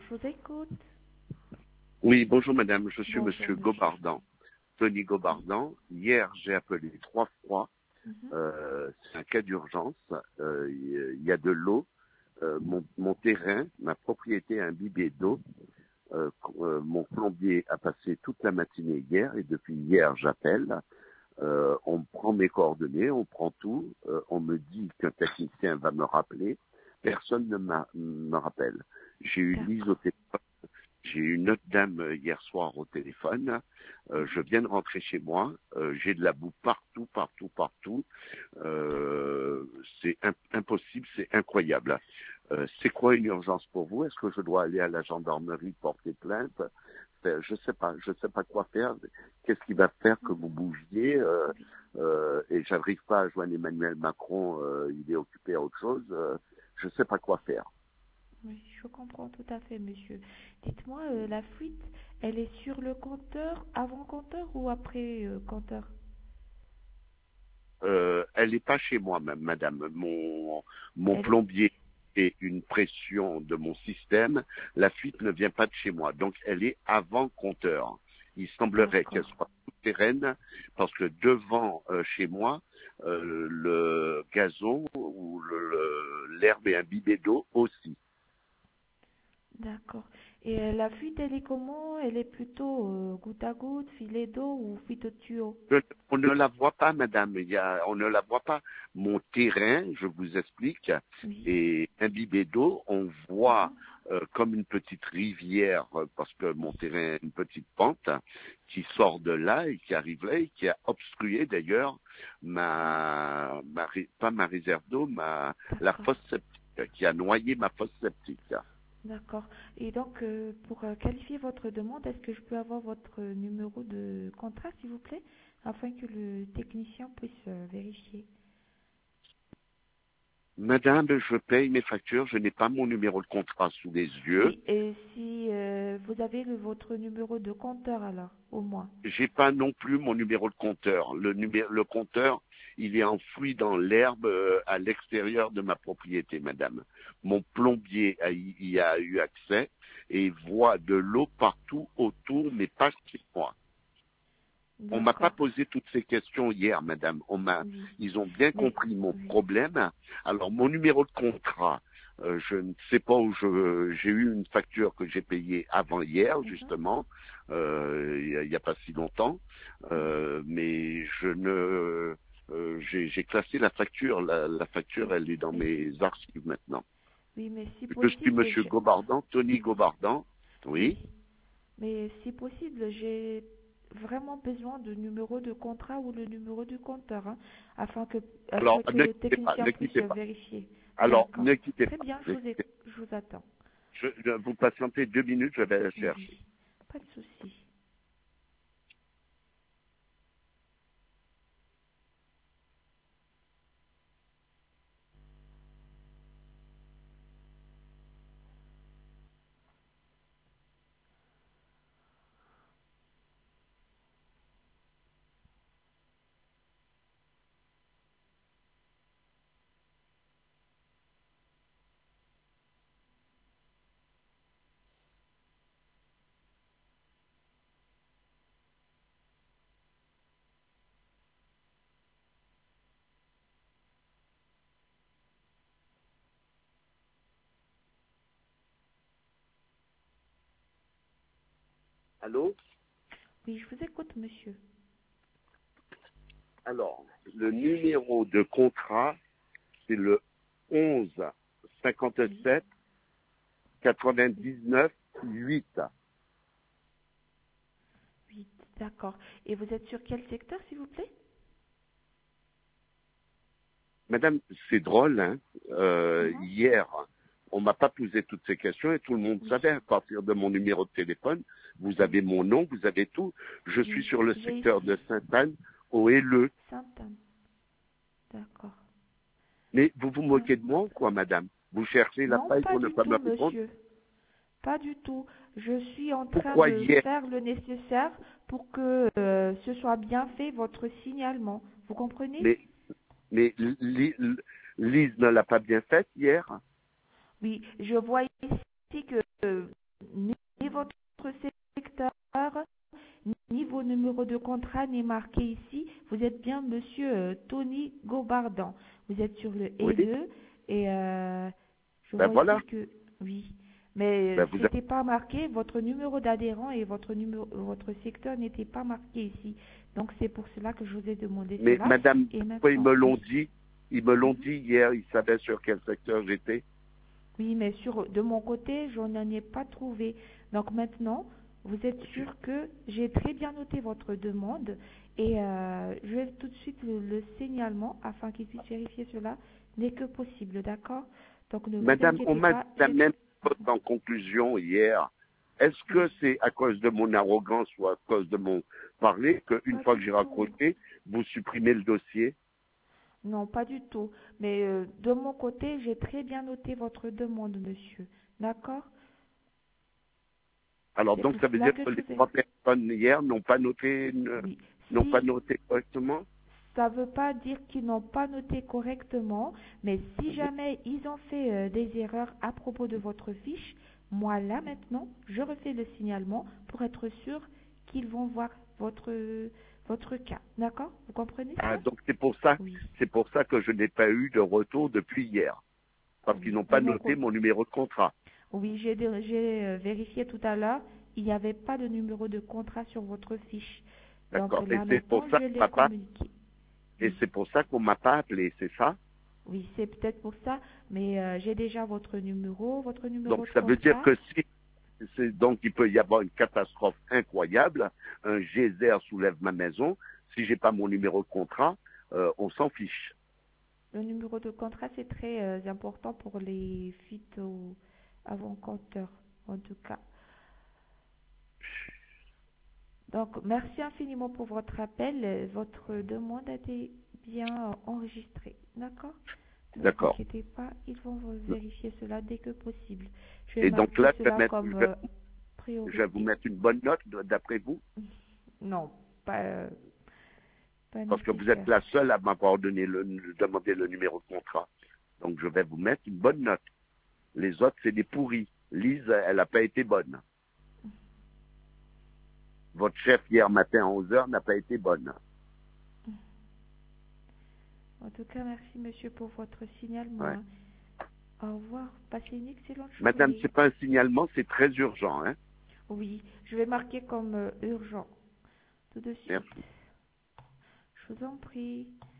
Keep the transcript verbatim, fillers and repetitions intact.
je vous écoute. Oui, bonjour madame, je suis Bonjour, monsieur monsieur. Gobardan, Tony Gobardan. Hier, j'ai appelé trois fois. Mhm. Euh, c'est un cas d'urgence. Euh, Il y a de l'eau. Euh, mon, mon terrain, ma propriété a imbibé d'eau. Euh, euh, mon plombier a passé toute la matinée hier et depuis hier, j'appelle. Euh, on prend mes coordonnées, on prend tout. Euh, on me dit qu'un technicien va me rappeler. Personne ne m'a- me rappelle. J'ai eu Lise au D'accord. téléphone. J'ai eu une autre dame euh, hier soir au téléphone. Euh, je viens de rentrer chez moi. Euh, j'ai de la boue partout, partout, partout. Euh, c'est im- impossible, c'est incroyable. Euh, c'est quoi une urgence pour vous? Est-ce que je dois aller à la gendarmerie porter plainte? Enfin, je sais pas, je sais pas quoi faire. Qu'est-ce qui va faire que vous bougiez? euh, euh, Et j'arrive pas à joindre Emmanuel Macron. Euh, il est occupé à autre chose. Euh, je sais pas quoi faire. Oui, je comprends tout à fait, monsieur. Dites-moi, euh, la fuite, elle est sur le compteur, avant compteur ou après euh, compteur? Euh, elle n'est pas chez moi, même, madame. Mon, mon Elle est... plombier et une pression de mon système, la fuite ne vient pas de chez moi. Donc, elle est avant compteur. Il semblerait qu'elle D'accord. soit souterraine parce que devant euh, chez moi, euh, le gazon ou le- le- l'herbe est imbibée d'eau aussi. D'accord. Et euh, la fuite, elle est comment? Elle est plutôt euh, goutte à goutte, filet d'eau ou fuite au tuyau? Je- On ne la voit pas, madame. Il y a, on ne la voit pas. Mon terrain, je vous explique, Oui. est imbibé d'eau. On voit Mhm. euh, comme une petite rivière, euh, parce que mon terrain a une petite pente qui sort de là et qui arrive là et qui a obstrué d'ailleurs ma, ma, ré- pas ma réserve d'eau, ma, la D'accord. fosse septique, qui a noyé ma fosse septique. D'accord. Et donc, euh, pour euh, qualifier votre demande, est-ce que je peux avoir votre euh, numéro de contrat, s'il vous plaît, afin que le technicien puisse euh, vérifier? Madame, je paye mes factures, je n'ai pas mon numéro de contrat sous les yeux. Oui, et si euh, vous avez le, votre numéro de compteur alors, au moins. J'ai pas non plus mon numéro de compteur. Le numéro, le compteur, il est enfoui dans l'herbe euh, à l'extérieur de ma propriété, madame. Mon plombier a, y y a eu accès et voit de l'eau partout autour, mais pas chez moi. On m'a pas D'accord. posé toutes ces questions hier, madame. On m'a, Oui. ils ont bien Mais, compris mon oui. problème. Alors, mon numéro de contrat, euh, je ne sais pas où je, j'ai eu une facture que j'ai payée avant hier, Mhm. justement, euh, il n'y a, a pas si longtemps, euh, mais je ne, euh, j'ai, j'ai classé la facture. La, la facture, elle est dans Mais, mes archives maintenant. oui, mais si Je suis possible, Monsieur je... Gobardan, Tony Oui. Gobardan. Oui. Oui. Mais si possible, j'ai vraiment besoin du numéro de contrat ou le numéro du compteur, hein, afin que, Alors, afin que ne le quittez pas, technicien ne puisse quittez pas. vérifier. Alors, D'accord. ne quittez Très pas. bien, je Ne vous, ai- quittez pas. je vous attends. Je, je- vous patientez deux minutes, je vais la Oui, chercher. pas de souci. Allô? Oui, je vous écoute, monsieur. Alors, le numéro de contrat, c'est le onze Oui, cinquante-sept oui, quatre-vingt-dix-neuf huit. oui, d'accord. Et vous êtes sur quel secteur, s'il vous plaît? Madame, c'est drôle, hein? Euh, Mhm. hier, on m'a pas posé toutes ces questions et tout le monde Oui, savait à partir de mon numéro de téléphone. Vous oui, avez mon nom, vous avez tout. Je suis oui. sur le J'ai secteur ici de Sainte-Anne, au Helleux. Sainte-Anne. D'accord. Mais vous vous moquez de moi ou Sainte- quoi, madame? Vous cherchez la Non, faille pas pour ne du pas me tout, répondre? monsieur. Pas du tout. Je suis en train Pourquoi de hier? faire le nécessaire pour que euh, ce soit bien fait, votre signalement. Vous comprenez? Mais, mais Li- Li- Lise ne l'a pas bien faite hier. Oui, je vois ici que euh, ni votre secteur, ni vos numéros de contrat n'est marqué ici. Vous êtes bien monsieur euh, Tony Gobardan. Vous êtes sur le Oui. E deux et euh, je Ben vois voilà. ici que oui. Mais Ben euh, vous c'était pas marqué, votre numéro d'adhérent et votre numéro, votre secteur n'était pas marqué ici. Donc c'est pour cela que je vous ai demandé Mais cela. madame, Et pourquoi ils maintenant, me l'ont oui. dit? Ils me l'ont Mhm. dit hier, ils savaient sur quel secteur j'étais. Oui, mais sur de mon côté, je n'en ai pas trouvé. Donc maintenant, vous êtes Ok. sûr que j'ai très bien noté votre demande et euh, je vais tout de suite le, le signalement afin qu'il puisse vérifier cela dès que possible, d'accord? Donc ne vous Madame, on inquiétez m'a dit pas, la j'ai même tout. chose en conclusion hier. Est-ce que Oui, c'est à cause de mon arrogance ou à cause de mon parler qu'une pas fois que du j'ai tout. raccroché, vous supprimez le dossier? Non, pas du tout. Mais euh, de mon côté, j'ai très bien noté votre demande, monsieur. D'accord? Alors C'est donc pour ça veut cela dire que que je les vous ai. trois personnes hier n'ont pas noté, ne- Oui. n'ont pas Si noté correctement? ça ne veut pas dire qu'ils n'ont pas noté correctement, mais si Oui. jamais ils ont fait euh, des erreurs à propos de votre fiche, moi là maintenant, je refais le signalement pour être sûr qu'ils vont voir votre, votre cas. D'accord? Vous comprenez Ah, cela? donc c'est pour ça, Oui. c'est pour ça que je n'ai pas eu de retour depuis hier, parce qu'ils Oui. n'ont De pas mon noté côté. mon numéro de contrat. Oui, j'ai dé- j'ai, euh, vérifié tout à l'heure. Il n'y avait pas de numéro de contrat sur votre fiche. Donc D'accord. Et là c'est pour maintenant, ça je qu'on l'ai m'a pas, communiqué. et Oui. c'est pour ça qu'on m'a pas appelé, c'est ça? Oui, c'est peut-être pour ça, mais euh, j'ai déjà votre numéro, votre numéro Donc de ça veut dire contrat. que si, c'est- donc il peut y avoir une catastrophe incroyable, un geyser soulève ma maison, si j'ai pas mon numéro de contrat, euh, on s'en fiche. Le numéro de contrat, c'est très euh, important pour les fuites au avant-compteur, en tout cas. Donc, merci infiniment pour votre appel. Euh, Votre demande a été bien euh, enregistrée. D'accord? Ne vous D'accord. inquiétez pas, ils vont vous vérifier cela dès que possible. Je vais Et donc marquer là, je vais, cela mettre- je comme vais- euh, je vais vous priorité. mettre une bonne note de- d'après vous, Non, pas, euh, pas parce que vous êtes nécessaire. la seule à m'avoir donné le, demandé le numéro de contrat. Donc je vais vous mettre une bonne note. Les autres, c'est des pourris. Lise, elle n'a pas été bonne. Votre chef hier matin à onze heures n'a pas été bonne. En tout cas, merci monsieur pour votre signalement. Ouais. Hein. Au revoir. Passez une excellente Madame, journée. c'est pas un signalement, c'est très urgent, hein. Oui, je vais marquer comme euh, urgent. Tout de suite. Merci. Je vous en prie.